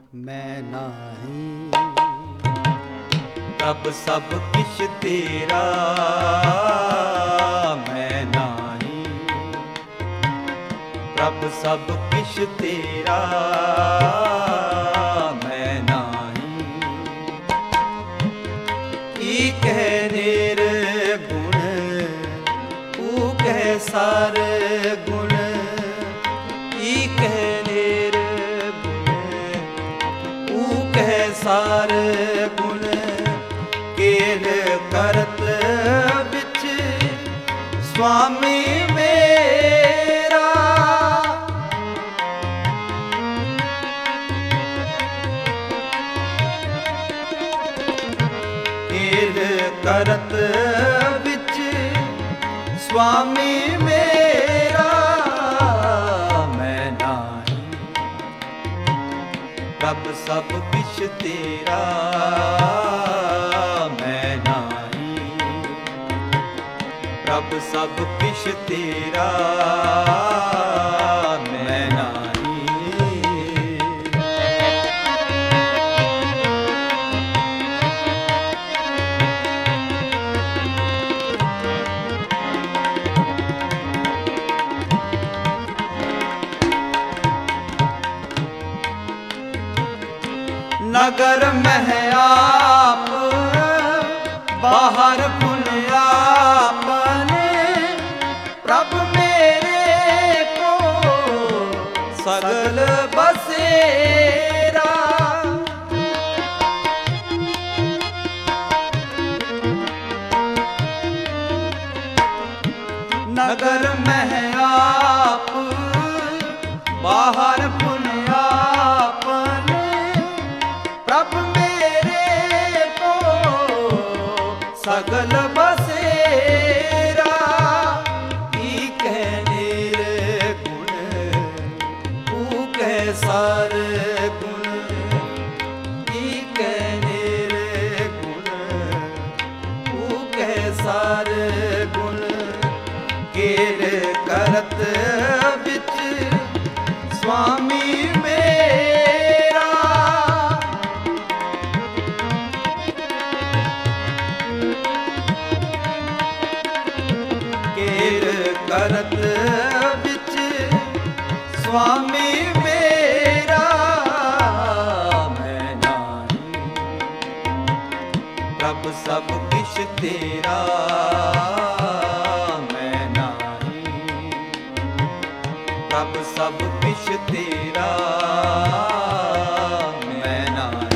मैं नाही। प्रभ सब किश तेरा मैं नाही। प्रभ सब किश तेरा मैं नाही। ईक है निर्गुण ऊक है सार गुण। ईक है निर्गुण ऊक है सार गुण। केल करत बिच स्वामी मेरा। केल करत बिच स्वामी मेरा मैं नाही। प्रभ सब किश तेरा मैं नाही। प्रभ सब किश तेरा मैं नाही। नगर में आप बाहर पुन आपने। प्रभ मेरे को सगल बसेरा। नगर में आप बाहर पुन आपने। प्रभ मेरे को सगल बसेरा। ईक है निर्गुण ऊक है सार गुण। ईक है निर्गुण ऊक है सार गुण। केल करत बिच स्वामी मेरा। केल करत बिच स्वामी मेरा मैं नाही। प्रभ सब किश तेरा मैं नाही। प्रभ सब किश तेरा मैं नाही।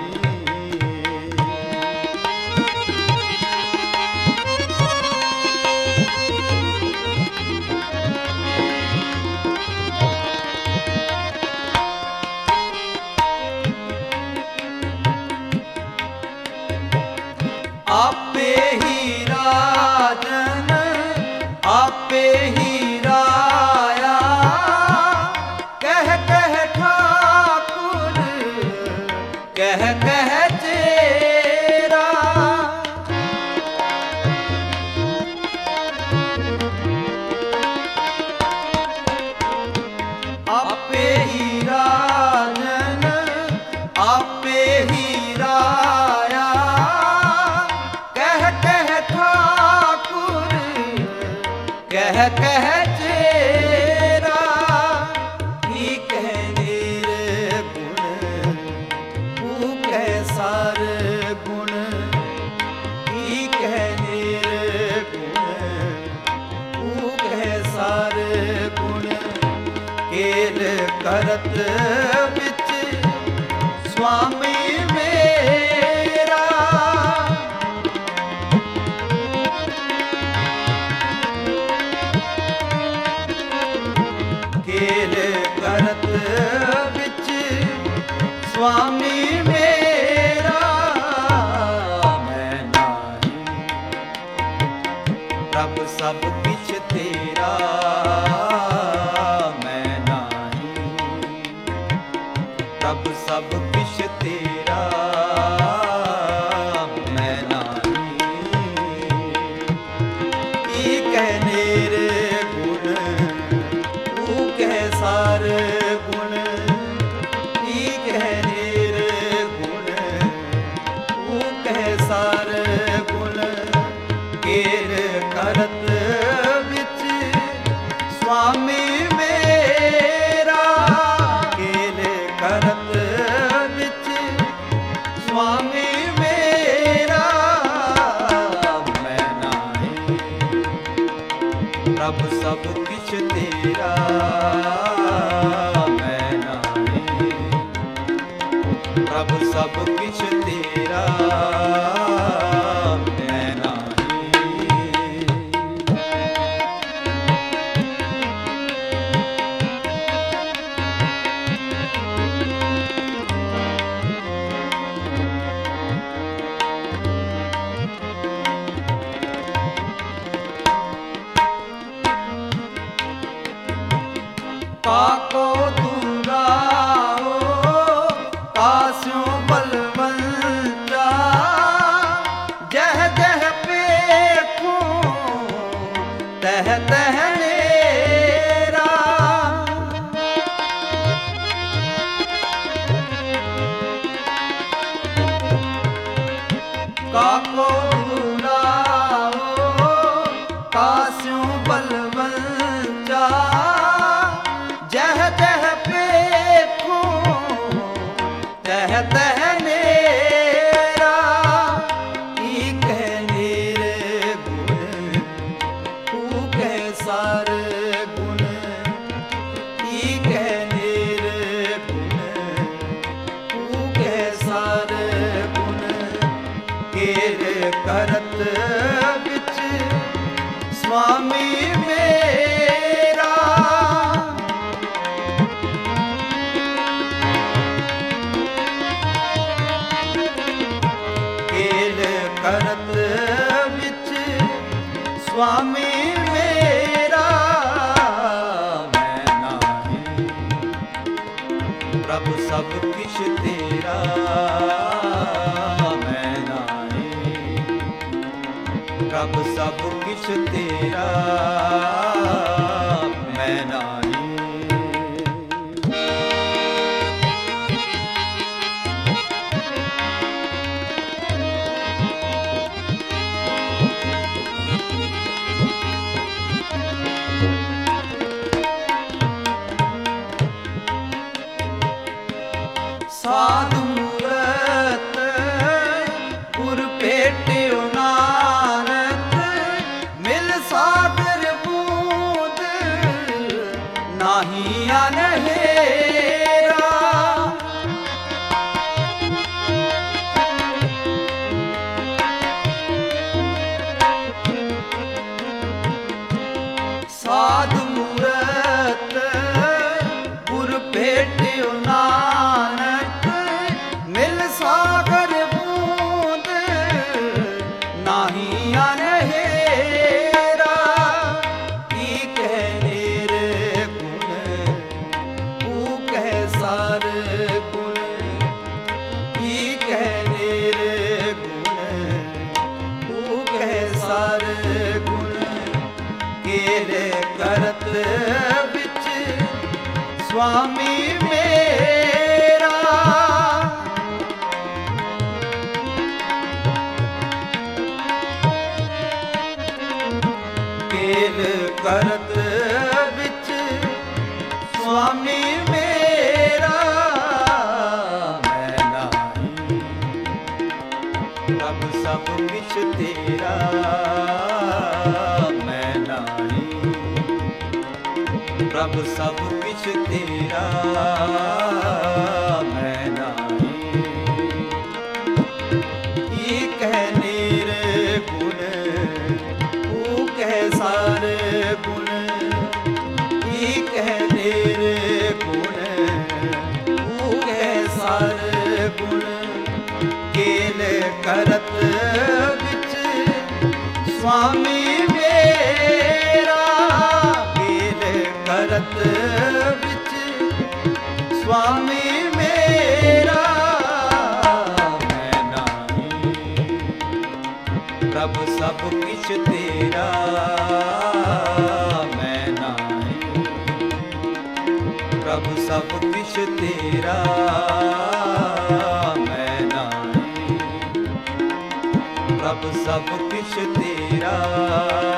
आपे ही राजन आपे ही राया। कह कह ठाकुर कह कह चेरा। आपे ही राजन आपे ही राया। कह कह ठाकुर कह कह चेरा। ईक है निर्गुण ऊक है सार गुण। ईक है निर्गुण ऊक है सार गुण। केल करत बिच स्वामी मेरा। केल करत बिच स्वामी मेरा मैं नाही। प्रभ सब किश तेरा मैं नाही। प्रभ सब किश तेरा मैं नाही। ईक है निर्गुण ऊक है सार गुण। ईक है ਸਭ ਕਿਛ ਤੇਰਾ ਮੈਂ ਨਾਹੀ। ਕਾਕੋ ਦੁਰਾਓ ਕਾਸਿਓ ਬਲਵੰਤਾ ਜਹ ਜਹ ਪੇਖੋ ਤਹ ਤਹ ਨੇਰਾ। ਕਾਕੋ ਦੁਰਾਓ ਕਾਸਿਓ ਬਲਵੰਤਾ ਜਹ ਜਹ ਪੇਖੋ ਤਹ ਤਹ ਨੇਰਾ। ਕੀ ਕਹਿ ਨੀਰ ਗੁਣ ਤੂੰ ਕਹਿ ਸਾਰ ਗੁਣ। ਕੀ ਕਹਿ ਨੀਰ ਗੁਣ ਤੂੰ ਕਹਿ ਸਾਰ ਗੁਣ। ਕੇਰ ਕਰਤ ਵਿੱਚ ਸੁਆਮੀ ਮੇਰਾ। ਕਰਤ ਵਿੱਚ ਸੁਆਮੀ ਮੇਰਾ ਮੈਂ ਨਾਹੀ। ਪ੍ਰਭ ਸਭ ਕਿਛ ਤੇਰਾ ਮੈਂ ਨਾਹੀ। ਪ੍ਰਭ ਸਭ ਕਿਛ ਤੇਰਾ ਮੈਂ ਨਾਹੀ। ਸਾਧ ਮੂਰਤ ਗੁਰ ਭੇਟਿਓ ਨਾਨਕ ਮਿਲ ਸਾਗਰ ਬੂੰਦ ਨਾਹੀ ਅਨਹੇਰਾ। ਸਾਧ ਮੂਰਤ ਗੁਰ ਭੇਟਿਓ ਨਾਨਕ ਮਿਲ ਸਾਗਰ ਬੂੰਦ ਨਾਹੀ ਅਨਹੇਰਾ। ਕੀ ਕਹਿ ਨੀਰ ਗੁਣ ਤੂੰ ਕਹਿ ਸਾਰ ਗੁਣ। ਕੀ ਕਹਿ ਨੀਰ ਗੁਣ ਤੂੰ ਕਹਿ ਸਾਰ ਗੁਣ। ਕੇਰੇ ਕਰਤ ਵਿੱਚ ਸੁਆਮੀ ਮੇਰਾ। ਕੇਲ ਕਰਤ ਵਿੱਚ ਸੁਆਮੀ ਮੇਰਾ ਮੈਂ ਨਾਹੀ। ਪ੍ਰਭ ਸਭ ਕਿਛ ਤੇਰਾ ਮੈਂ ਨਾਹੀ। ਪ੍ਰਭ ਸਭ ਕਿਛ ਤੇਰਾ ਮੈਂ ਨਾਹੀ। ਕੀ ਕਹਿ ਨੀਰ ਗੁਣ ਤੂੰ ਕਹਿ ਸਾਰ ਗੁਣ। ਕੀ ਕਹਿ ਨੀਰ ਗੁਣ ਤੂੰ ਕਹਿ ਸਾਰ ਗੁਣ। ਕੇਲ ਕਰਤ ਵਿੱਚ ਸੁਆਮੀ ਮੇਰਾ। ਕੇਲ ਕਰਤ ਵਿੱਚ ਸੁਆਮੀ ਮੇਰਾ ਮੈਂ ਨਾਹੀ। ਪ੍ਰਭ ਸਭ ਕਿਛ ਤੇਰਾ ਮੈਂ ਨਾਹੀ। ਪ੍ਰਭ ਸਭ ਕਿਛ ਤੇਰਾ ਮੈਂ ਨਾਹੀ। ਪ੍ਰਭ ਸਭ ਕਿਛ ਤੇਰਾ